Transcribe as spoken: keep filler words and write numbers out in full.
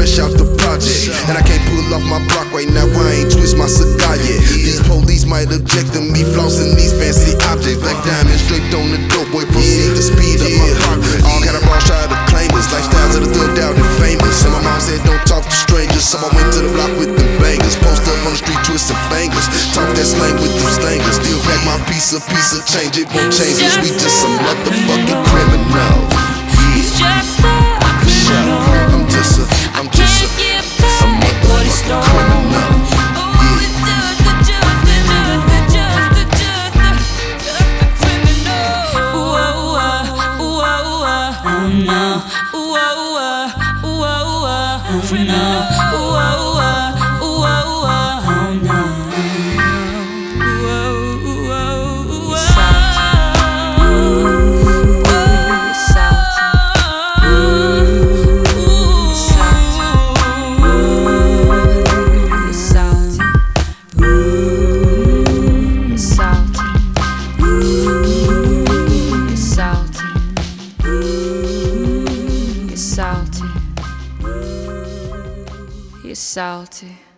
fresh out the project. And I can't pull off my block right now, I ain't twist my cigar yet. These police might object to me flossing these fancy objects. Black diamonds draped on the dope, boy, proceed to speed up my progress. All kind of raw try to claim us, lifestyles of the thugged out and famous. And my mom said don't talk to strangers, so I went to the block with them bangers. Post up on the street twisting fingers, talk that slang with them slangers. Still pack my piece of piece of change, it won't change us. We just some motherfucking criminals. It's just a criminal. I'm just a, I'm just a, a motherfucking criminal. Oh, it's just a, just a, just a, just a, just a, just a criminal. Ooh, ooh, ah, ooh, ooh, ah, oh no. Ooh, ooh, ah, ooh, ooh, ah, oh no. Ooh, ooh, ah, ooh, ooh, ah, oh no. Ooh, ooh, ah, ooh, ooh, ah. Salty. You're salty.